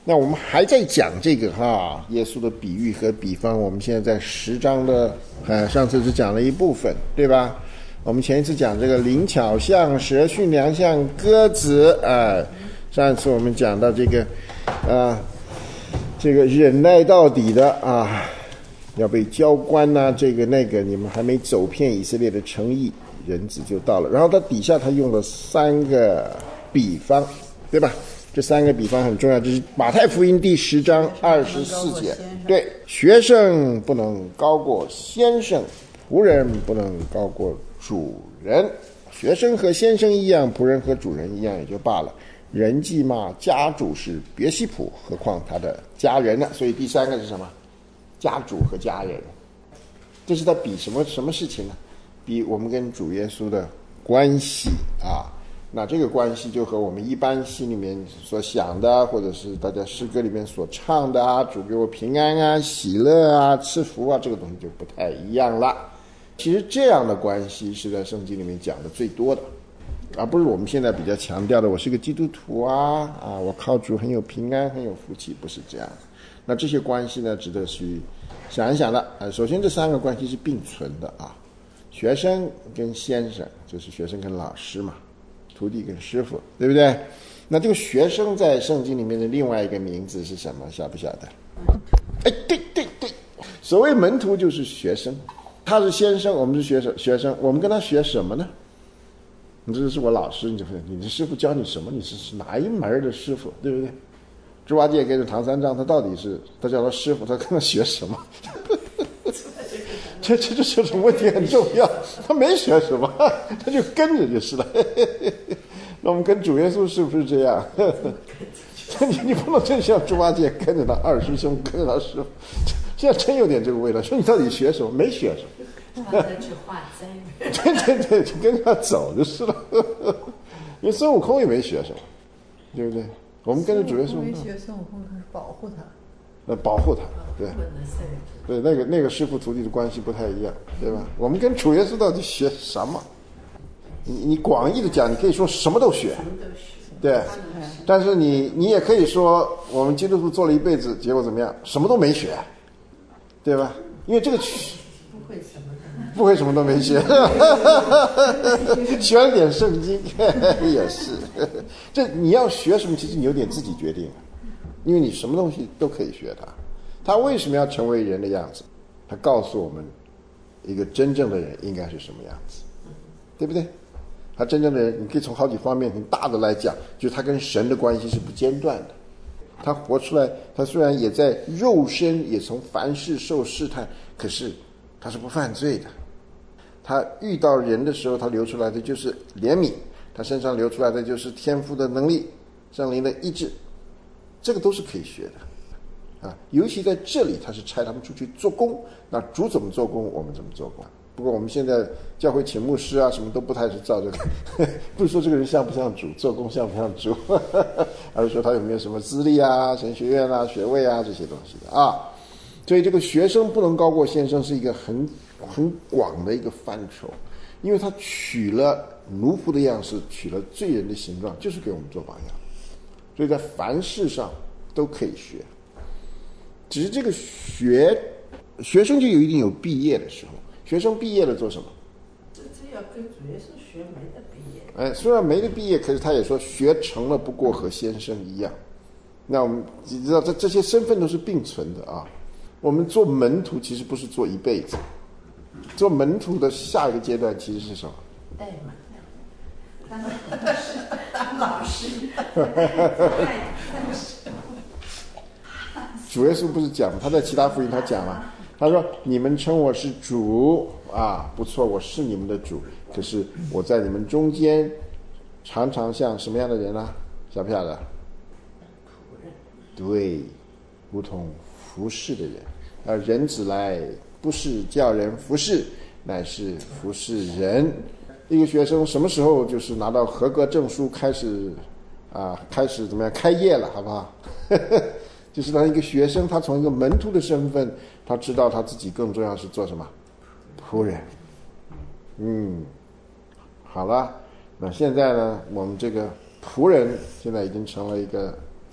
那我们还在讲这个耶稣的比喻和比方，我们现在在10章的上次只讲了一部分，对吧？我们前一次讲这个灵巧像蛇，驯良像鸽子上一次我们讲到这个忍耐到底的要被交官这个那个，你们还没走遍以色列的诚意，人子就到了。然后他底下他用了3个比方，对吧？这3个比方很重要，这是马太福音第10章24节。对，学生不能高过先生，仆人不能高过主人。学生和先生一样，仆人和主人一样也就罢了。人既骂家主是别西卜，何况他的家人呢？所以第3个是什么？家主和家人。这是他比什么事情呢？比我们跟主耶稣的关系那这个关系就和我们一般心里面所想的，或者是大家诗歌里面所唱的主给我平安喜乐赐福这个东西就不太一样了。其实这样的关系是在圣经里面讲的最多的，而不是我们现在比较强调的我是个基督徒我靠主很有平安很有福气，不是这样的。那这些关系呢值得去想一想的首先这3个关系是并存的学生跟先生就是学生跟老师嘛，徒弟跟师傅，对不对？那这个学生在圣经里面的另外一个名字是什么？晓不晓得？对，所谓门徒就是学生，他是先生，我们是学生，我们跟他学什么呢？你这是我老师，你的师傅教你什么？你是哪一门的师傅，对不对？猪八戒跟着唐三藏，他到底是他叫他师傅，他跟他学什么？这就是什么问题很重要，他没学什么，他就跟着就是了。那我们跟主耶稣是不是这样？你不能真像猪八戒跟着他二师兄，跟着他师傅，现在真有点这个味道。说你到底学什么？没学什么。对，就跟着他走就是了。因为孙悟空也没学什么，对不对？我们跟着主耶稣没学孙悟空，他是保护他。 保护他，对，那个师傅徒弟的关系不太一样，对吧？我们跟主耶稣到底学什么？你广义的讲，你可以说什么都学，对。但是你也可以说，我们基督徒做了一辈子，结果怎么样？什么都没学，对吧？因为这个不会什么都没学，学了点圣经也是。这你要学什么，其实你有点自己决定。因为你什么东西都可以学他为什么要成为人的样子？他告诉我们一个真正的人应该是什么样子，对不对？他真正的人，你可以从好几方面，从大的来讲，就是他跟神的关系是不间断的。他活出来，他虽然也在肉身也从凡事受试探，可是他是不犯罪的。他遇到人的时候，他流出来的就是怜悯，他身上流出来的就是天父的能力，圣灵的医治，这个都是可以学的尤其在这里他是差他们出去做工，那主怎么做工我们怎么做工。不过我们现在教会请牧师什么都不太是照这个不是说这个人像不像主，做工像不像主而是说他有没有什么资历神学院学位这些东西的所以这个学生不能高过先生是一个很广的一个范畴，因为他取了奴仆的样式，取了罪人的形状，就是给我们做榜样。所以在凡事上都可以学，只是这个学生就一定有毕业的时候。学生毕业了做什么？ 这要跟主耶稣学没得毕业。 虽然没得毕业，可是他也说学成了不过和先生一样。那我们你知道这些身份都是并存的我们做门徒其实不是做一辈子，做门徒的下一个阶段其实是什么？ 带嘛，当老师。 主耶稣不是讲，他在其他福音他讲了，他说你们称我是主不错，我是你们的主，可是我在你们中间常常像什么样的人晓不晓得？对，如同服侍的人，人子来不是叫人服侍，乃是服侍人。一个学生什么时候就是拿到合格证书，开始怎么样开业了，好不好？就是当一个学生，他从一个门徒的身份，他知道他自己更重要是做什么？仆人。好了，那现在呢，我们这个仆人现在已经成了一个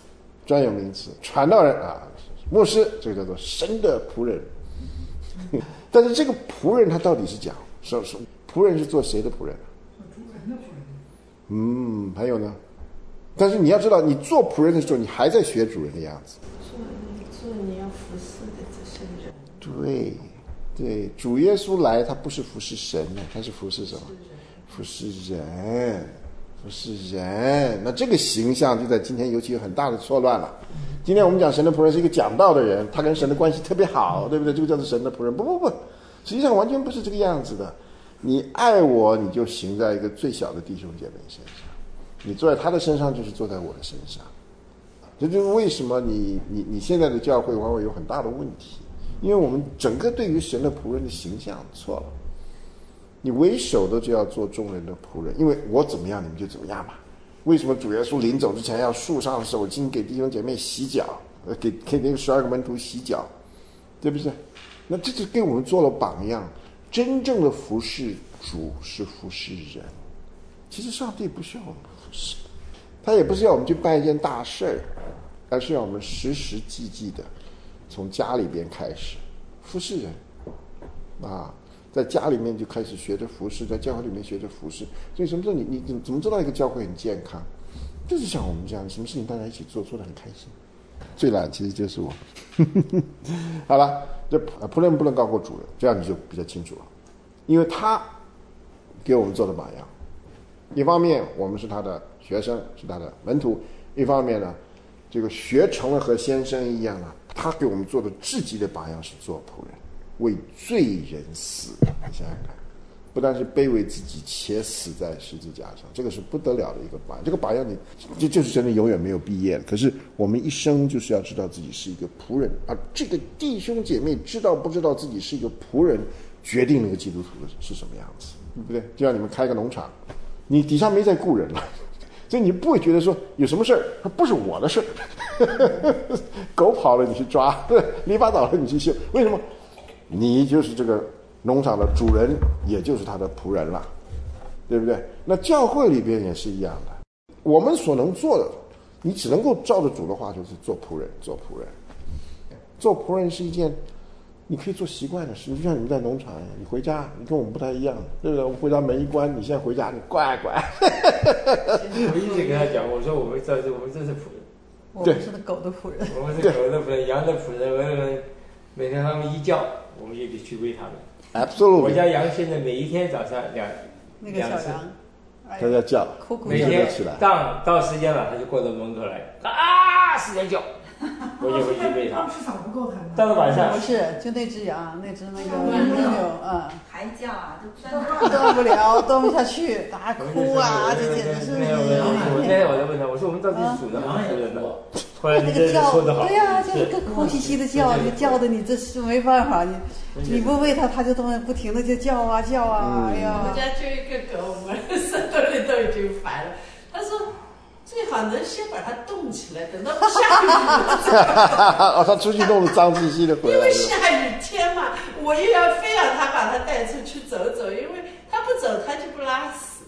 专有名词，传道人啊，牧师，这个叫做神的仆人。但是这个仆人他到底是讲是仆人是做谁的仆人？ 主人的仆人。 还有呢？但是你要知道，你做仆人的时候，你还在学主人的样子。 做你要服侍的这些人。 对，主耶稣来，他不是服侍神呢，他是服侍什么？服侍人。那这个形象就在今天尤其有很大的错乱了。今天我们讲神的仆人是一个讲道的人，他跟神的关系特别好，对不对？这个叫做神的仆人。不，实际上完全不是这个样子的。你爱我，你就行在一个最小的弟兄姐妹身上，你坐在他的身上，就是坐在我的身上。这就是为什么你现在的教会往往有很大的问题，因为我们整个对于神的仆人的形象错了。你为首的就要做众人的仆人，因为我怎么样你们就怎么样嘛。为什么主耶稣临走之前要束上手巾给弟兄姐妹洗脚，给那个12个门徒洗脚，对不对？那这就给我们做了榜样。真正的服侍主是服侍人。其实上帝不需要我们服侍，他也不是要我们去办一件大事儿，而是要我们实实际际的从家里边开始服侍人啊。在家里面就开始学着服侍，在教会里面学着服侍。所以什么时候你怎么知道一个教会很健康？就是像我们这样，什么事情大家一起做，做得很开心。最懒其实就是我。好了，这仆人不能高过主人，这样你就比较清楚了。因为他给我们做的榜样，一方面我们是他的学生，是他的门徒；一方面呢，这个学成了和先生一样啊，他给我们做的至极的榜样是做仆人。为罪人死，你想想看，不但是卑微自己，且死在十字架上，这个是不得了的一个榜样。这个榜样你就是真的永远没有毕业了。可是我们一生就是要知道自己是一个仆人，而这个弟兄姐妹知道不知道自己是一个仆人，决定那个基督徒是什么样子，对不对？就像你们开个农场，你底下没在雇人了，所以你不会觉得说有什么事儿，它不是我的事儿。狗跑了你去抓，篱笆倒了你去修，为什么？你就是这个农场的主人，也就是他的仆人了，对不对？那教会里边也是一样的，我们所能做的，你只能够照着主的话，就是做仆人。做仆人是一件你可以做习惯的事，就像你们在农场一样，你回家你跟我们不太一样，对不对？我们回家门一关，你现在回家你乖。 我一直跟他讲，我说我们这是仆人， 我们是狗的仆人， 我们是狗的仆人，羊的仆人，每天他们一叫，我们就得去喂他们。 Absolutely。 我家羊现在每一天早上那个小羊， 它在叫， 每天到时间了，它就过到门口来，时间叫，我就回去喂它。 吃早不够它。 到了晚上不是，就那只羊，那只那个还叫啊， 动不了，动不下去，哭啊，这简直是。 我那天我在问他，我说我们到底是属人还是仆人呢？后来那个叫，对呀， 就是个哭兮兮的叫，就叫的你这是没办法，你不喂它，它就不停的就叫啊，哎呀。 我家就一个狗，我们山东人都已经烦了。他说最好能先把它冻起来，等到下雨。 他出去弄得脏兮兮的回来。 因为下雨天嘛，我又要非要他把它带出去走走，因为他不走他就不拉屎。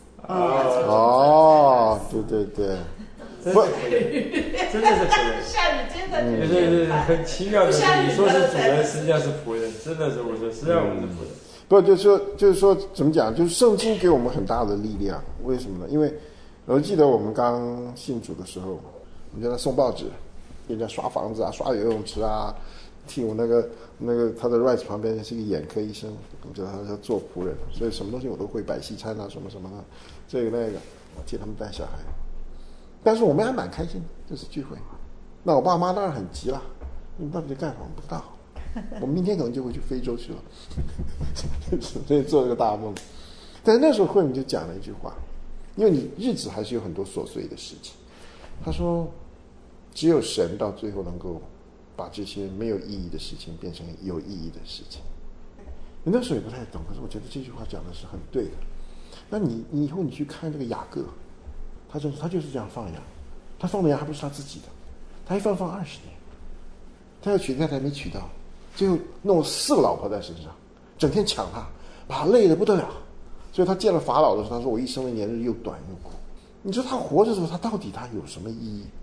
对。 不，真的是仆人。 下雨天他就是很奇妙的，你说是主人，实际上是仆人，真的是我说，实际上我们是仆人。 不，就是说，怎么讲？就是圣经给我们很大的力量，为什么呢？因为我记得我们刚信主的时候，我们叫他送报纸，给人家刷房子啊，刷游泳池啊。替我那个他的 right 旁边是一个眼科医生，我们叫他做仆人，所以什么东西我都会，摆西餐啊，什么什么的，这个那个，我替他们带小孩。但是我们还蛮开心的，这次聚会。那我爸妈当然很急了，你们到底在干什么？不知道。我们明天可能就会去非洲去了，所以做了个大梦。但是那时候慧敏就讲了一句话，因为你日子还是有很多琐碎的事情。他说，只有神到最后能够把这些没有意义的事情变成有意义的事情。你那时候也不太懂，可是我觉得这句话讲的是很对的。那你以后你去看这个雅各，他就是这样放羊，他放的羊还不是他自己的，他一放20年，他要娶太太没娶到，最后弄了4个老婆在身上，整天抢他，把他累得不得了。所以他见了法老的时候，他说我一生的年日又短又苦。你说他活着的时候，他到底他有什么意义？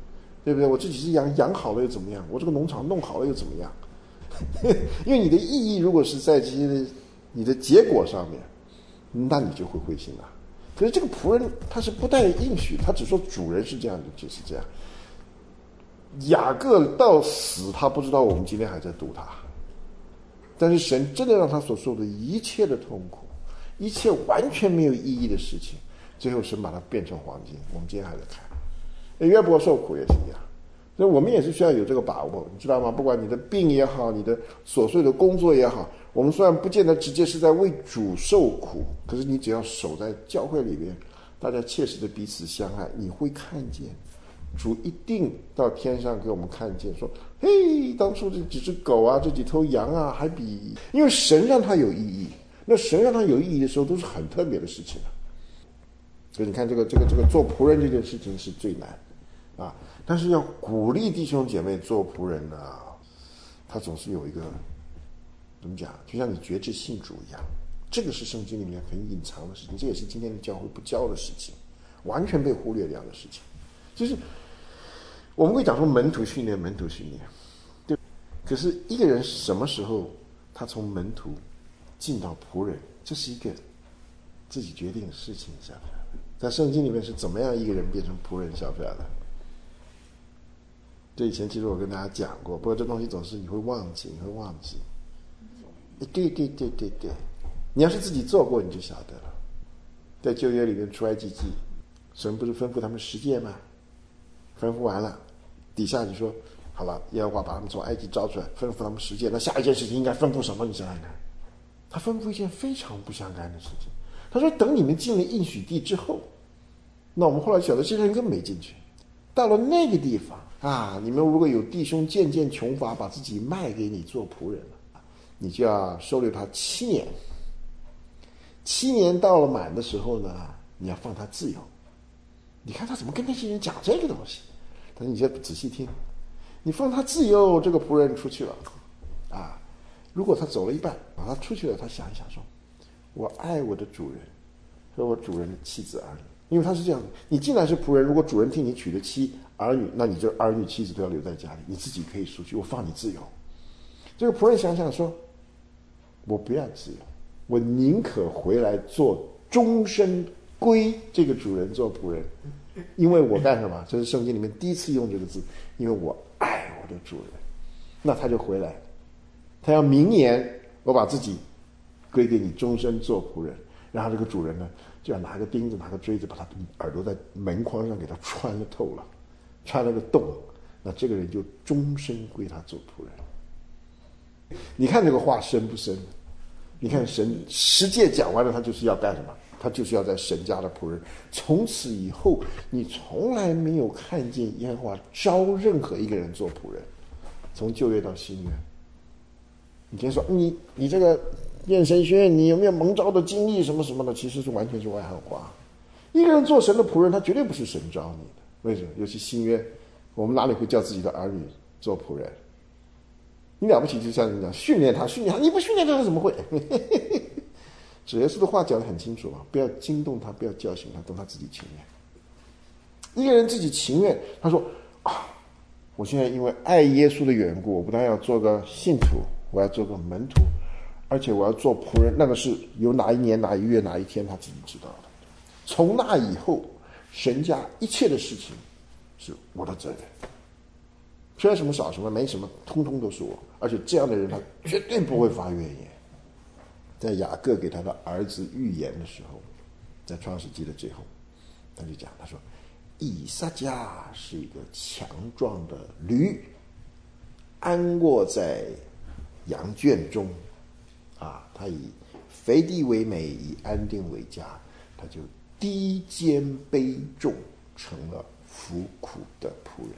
对不对？我这几只羊养好了又怎么样？我这个农场弄好了又怎么样？因为你的意义如果是在这些你的结果上面，那你就会灰心了。可是这个仆人他是不带应许，他只说主人是这样的，就是这样。雅各到死，他不知道我们今天还在读他，但是神真的让他所受的一切的痛苦，一切完全没有意义的事情，最后神把它变成黄金。我们今天还在看，约伯受苦也是一样。所以我们也是需要有这个把握，你知道吗？不管你的病也好，你的琐碎的工作也好，我们虽然不见得直接是在为主受苦，可是你只要守在教会里边，大家切实的彼此相爱，你会看见主一定到天上给我们看见，说：“嘿，当初这几只狗啊，这几头羊啊，还比……因为神让它有意义。那神让它有意义的时候，都是很特别的事情啊。所以你看，这个做仆人这件事情是最难啊。但是要鼓励弟兄姐妹做仆人呢，他总是有一个怎么讲？就像你决志信主一样，这个是圣经里面很隐藏的事情，这也是今天的教会不教的事情，完全被忽略掉的事情。就是我们会讲说门徒训练，对。可是一个人什么时候他从门徒进到仆人，这是一个自己决定的事情，晓得？在圣经里面是怎么样一个人变成仆人，晓不晓得？这以前其实我跟大家讲过，不过这东西总是你会忘记。对，你要是自己做过，你就晓得了。在旧约里面出埃及记，神不是吩咐他们10诫吗？吩咐完了，底下就说好了，耶和华把他们从埃及招出来，吩咐他们10诫，那下一件事情应该吩咐什么？你想想看，他吩咐一件非常不相干的事情。他说等你们进了应许地之后，那我们后来晓得这些人根本没进去，到了那个地方啊，你们如果有弟兄渐渐穷乏，把自己卖给你做仆人了，你就要收留他7年。7年到了满的时候呢，你要放他自由。你看他怎么跟那些人讲这个东西？但是你就仔细听，你放他自由，这个仆人出去了啊。如果他走了一半，他出去了，他想一想说：“我爱我的主人和我主人的妻子儿女。”因为他是这样的，你进来是仆人，如果主人替你娶了妻儿女，那你这儿女妻子都要留在家里，你自己可以出去，我放你自由。这个仆人想想说：“我不要自由，我宁可回来做终身归这个主人做仆人，因为我干什么？这是圣经里面第一次用这个字，因为我爱我的主人。”那他就回来，他要明年我把自己归给你终身做仆人，然后这个主人呢就要拿个钉子拿个锥子把他的耳朵在门框上给他穿了透了，穿了个洞，那这个人就终身归他做仆人。你看这个话深不深？你看神10诫讲完了，他就是要干什么？他就是要在神家的仆人。从此以后，你从来没有看见耶和华招任何一个人做仆人，从旧约到新约。你今天说你这个念神学院，你有没有蒙召的经历什么什么的？其实是完全是外行话。一个人做神的仆人，他绝对不是神召你的。为什么？尤其新约，我们哪里会叫自己的儿女做仆人？你了不起就像你讲训练他，你不训练他怎么会？主耶稣的话讲得很清楚啊，不要惊动他，不要叫醒他，等他自己情愿。一个人自己情愿，他说啊，我现在因为爱耶稣的缘故，我不但要做个信徒，我要做个门徒，而且我要做仆人。那个是有哪一年哪一月哪一天他自己知道的。从那以后，神家一切的事情是我的责任，缺什么少什么没什么，通通都是我。而且这样的人他绝对不会发怨言。在雅各给他的儿子预言的时候，在创世纪的最后，他就讲，他说以撒家是一个强壮的驴，安卧在羊圈中啊，他以肥地为美，以安定为佳，他就低肩卑重，成了服苦的仆人。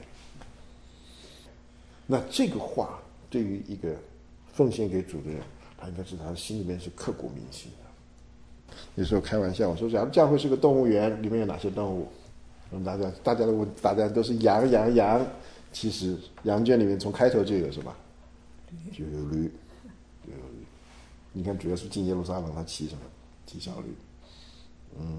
那这个话对于一个奉献给主的人，他应该是他的心里面是刻骨铭心的。有时候开玩笑，我说假如教会是个动物园，里面有哪些动物？我们大家的问，大家都是羊。其实羊圈里面从开头就有什么？就有驴。你看主耶稣进耶路撒冷，他骑什么？骑小驴。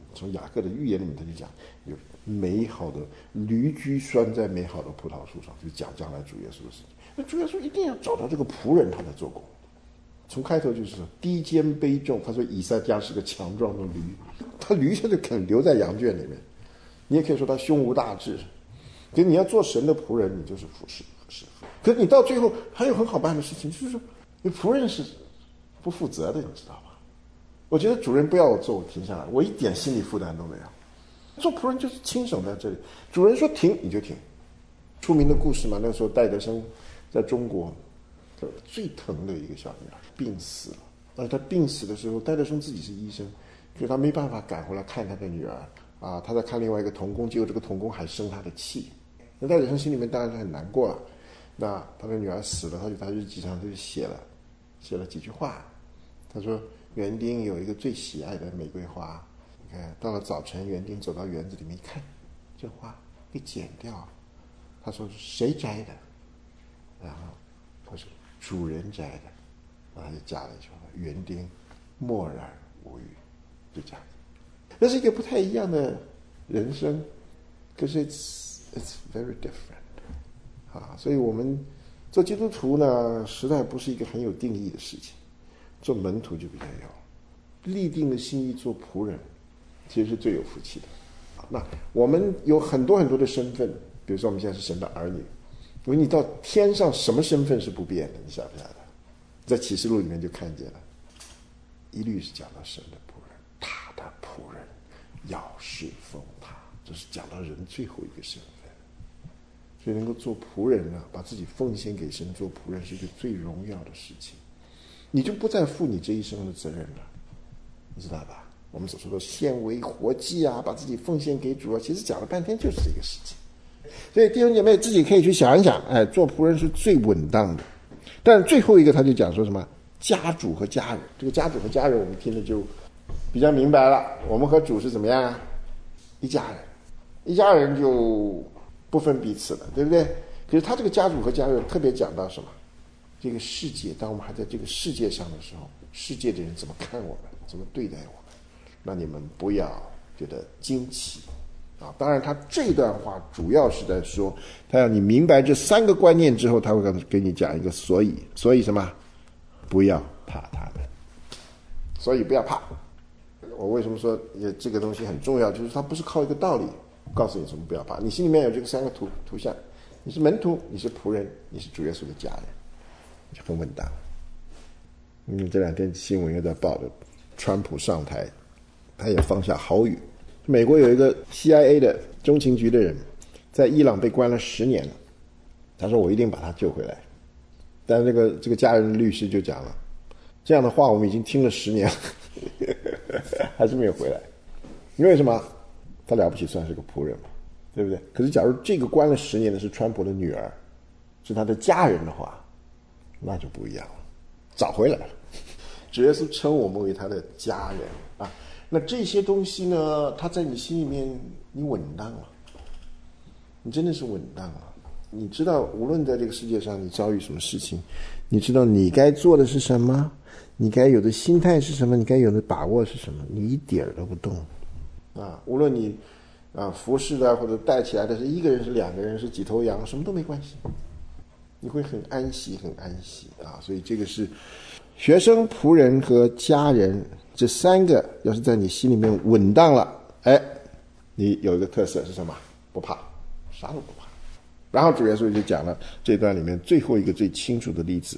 从雅各的寓言里面他就讲，有美好的驴驹拴在美好的葡萄树上，就讲将来主耶稣的事情。那主耶稣一定要找到这个仆人，他才做工。从开头就是低肩卑重，他说以赛迦是个强壮的驴，他驴他就肯留在羊圈里面。你也可以说他胸无大志，可是你要做神的仆人，你就是服侍。可是你到最后还有很好办的事情，就是说你仆人是不负责的，你知道吧？我觉得主人不要我做，我停下来，我一点心理负担都没有。做仆人就是轻省在这里，主人说停你就停。出名的故事嘛，那时候戴德生在中国最疼的一个小女孩病死了，而他病死的时候，戴德生自己是医生，可是他没办法赶回来看他的女儿啊，他在看另外一个童工，结果这个童工还生他的气，那戴德生心里面当然是很难过了。那他的女儿死了，他就在日记上就写了几句话，他说园丁有一个最喜爱的玫瑰花，你看到了早晨，园丁走到园子里面一看，这花给剪掉了，他说谁摘的？然后他说主人摘的，然后他就加了一句话，园丁默然无语，就这样。那是一个不太一样的人生，可是 it's very different 啊，所以我们做基督徒呢，实在不是一个很有定义的事情，做门徒就比较有立定的心意，做仆人其实是最有福气的。那我们有很多很多的身份，比如说我们现在是神的儿女，因为你到天上什么身份是不变的，你晓不晓得？在启示录里面就看见了，一律是讲到神的仆人，他的仆人要侍奉他，这是讲到人最后一个身份。所以能够做仆人啊，把自己奉献给神做仆人是一个最荣耀的事情，你就不再负你这一生的责任了，你知道吧？我们所说的献为活祭啊，把自己奉献给主啊，其实讲了半天就是这个事情。所以弟兄姐妹自己可以去想一想，做仆人是最稳当的。但是最后一个他就讲说什么家主和家人，这个家主和家人我们听着就比较明白了，我们和主是怎么样啊？一家人，一家人就不分彼此了，对不对？可是他这个家主和家人特别讲到什么？这个世界，当我们还在这个世界上的时候，世界的人怎么看我们，怎么对待我们，那你们不要觉得惊奇啊！当然他这段话主要是在说，他让你明白这三个观念之后，他会给你讲一个所以什么？不要怕他们，所以不要怕。我为什么说这个东西很重要，就是它不是靠一个道理告诉你什么不要怕，你心里面有这个三个图像，你是门徒，你是仆人，你是主耶稣的家人，就很稳当。这两天新闻又在报的，川普上台，他也放下豪语。美国有一个 CIA 的中情局的人，在伊朗被关了10年了，他说我一定把他救回来。但这个家人的律师就讲了，这样的话我们已经听了10年了，还是没有回来。因为什么？他了不起算是个仆人嘛，对不对？可是假如这个关了10年的是川普的女儿，是他的家人的话，那就不一样了，找回来了。主耶稣称我们为他的家人啊，那这些东西呢，他在你心里面你稳当了，你真的是稳当了。你知道无论在这个世界上你遭遇什么事情，你知道你该做的是什么，你该有的心态是什么，你该有的把握是什么，你一点都不动啊！无论你服侍的或者带起来的是1个人是2个人是几头羊，什么都没关系，你会很安息啊！所以这个是学生、仆人和家人这3个要是在你心里面稳当了，你有一个特色是什么？不怕，啥都不怕。然后主耶稣就讲了这段里面最后一个最清楚的例子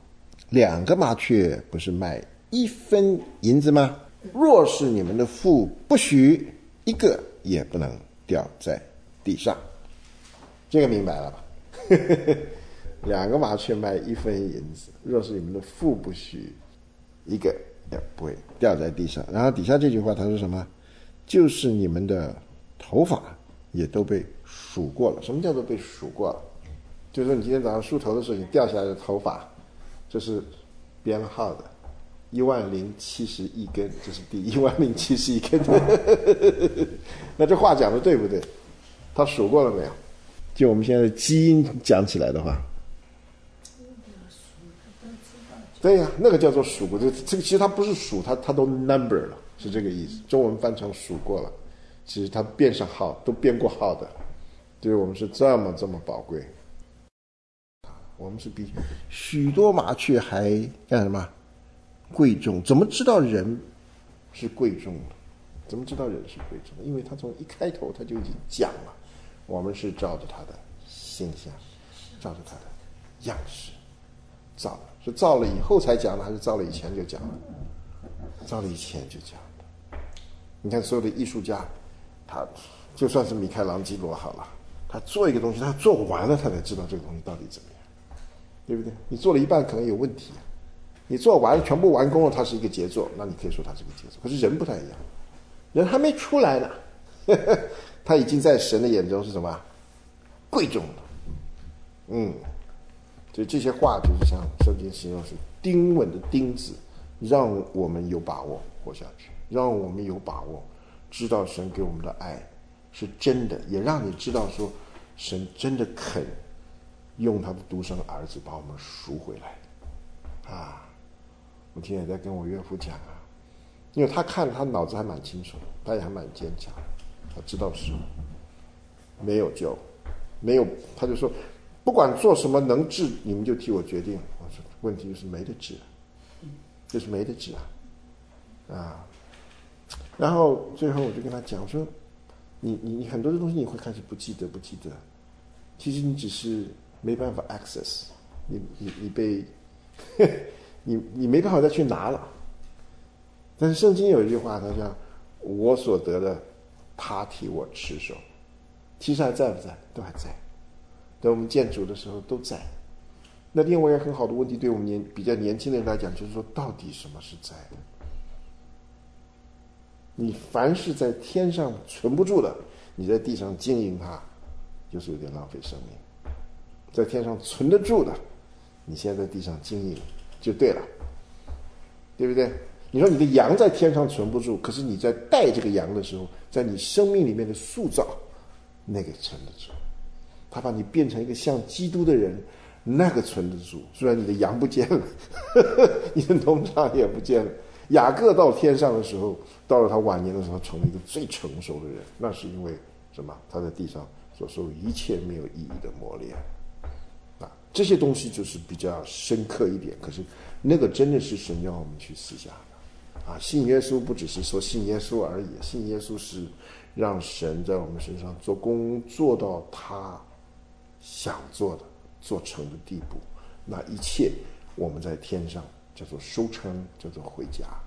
，2个麻雀不是卖1分银子吗？若是你们的父不许1个也不能掉在地上，这个明白了吧？2个麻雀卖1分银子，若是你们的父不许1个也不会掉在地上。然后底下这句话他说什么？就是你们的头发也都被数过了。什么叫做被数过了？就是说你今天早上梳头的时候，你掉下来的头发，这是编号的10071根，这是第10071根那这话讲的对不对？他数过了没有？就我们现在的基因讲起来的话， 对呀，那个叫做数过。这个其实它不是数，它都 number 了，是这个意思。中文翻成数过了，其实它编上号，都编过号的。对我们是这么宝贵，我们是比许多麻雀还干什么贵重？怎么知道人是贵重的？怎么知道人是贵重的？因为他从一开头他就已经讲了，我们是照着他的形象，照着他的样式造的。是造了以后才讲的，还是造了以前就讲了？造了以前就讲了。你看所有的艺术家，他就算是米开朗基罗好了，他做一个东西，他做完了他才知道这个东西到底怎么样，对不对？你做了一半可能有问题，你做完全部完工了，它是一个杰作，那你可以说它是个杰作。可是人不太一样，人还没出来呢，他已经在神的眼中是什么？贵重的。所以这些话就是像圣经形容是钉稳的钉子，让我们有把握活下去，让我们有把握知道神给我们的爱是真的，也让你知道说神真的肯用他的独生儿子把我们赎回来啊！我今天也在跟我岳父讲啊，因为他看他脑子还蛮清楚，他也还蛮坚强，他知道是没有救，没有，他就说不管做什么能治，你们就替我决定。我说问题就是没得治，就是没得治啊！然后最后我就跟他讲，我说你很多的东西你会开始不记得，其实你只是没办法 access， 你被你没办法再去拿了。但是圣经有一句话，它叫我所得的，他替我持守。其实还在不在？都还在。等我们见主的时候都在。那另外一个很好的问题，对我们比较年轻的人来讲，就是说到底什么是在的？你凡是在天上存不住的，你在地上经营它，就是有点浪费生命。在天上存得住的，你现在在地上经营就对了，对不对？你说你的羊在天上存不住，可是你在带这个羊的时候，在你生命里面的塑造，那个存得住。他把你变成一个像基督的人，那个存得住。虽然你的羊不见了，你的农场也不见了。雅各到天上的时候，到了他晚年的时候，成了一个最成熟的人。那是因为什么？他在地上所受一切没有意义的磨练啊，这些东西就是比较深刻一点。可是那个真的是神要我们去思想的啊！信耶稣不只是说信耶稣而已，信耶稣是让神在我们身上做工，做到他想做的，做成的地步。那一切我们在天上叫做收成，叫做回家。